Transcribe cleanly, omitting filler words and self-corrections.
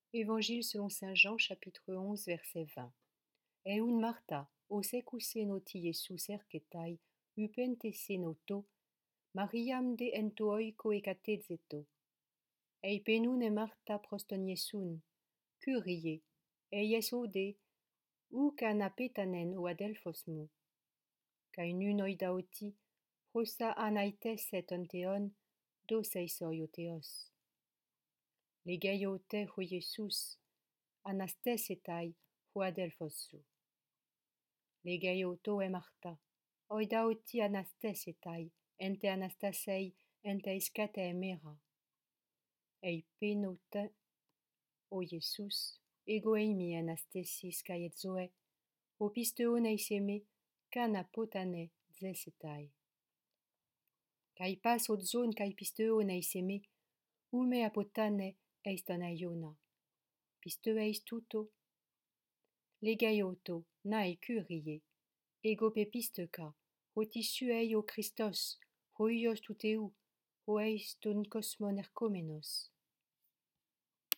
Évangile selon saint Jean, chapitre 11, verset 20. Eun Martha, osekusenooti Iesus erketai, upentesenoto, Mariam de entooi ekatezeto. Ei penun e Martha proston Iesun, Kyrie, eies ode, kanapetanen o adelphosmu. Kai nun oidaoti, prosa anaites et onteon, doseisoioteos. Legeiote ho Iesus, anastesetai ho adelphosu. Legeioto e Martha, oidaoti anastesetai, ente anastasei, ente iskate mera. Ei penote o Iesus, ego eimi anastesis kai et zoe, o pisteon eiseme, kana potane zesetai. Kai pas o zone kai pisteon eiseme, ume apotane eiston aiona. Pisteeis tuto. Legaioto, nae Kyrie, ego pepisteka, ho tissu ei o Christos, ho ios tuteu, ho eis ton cosmon ercomenos.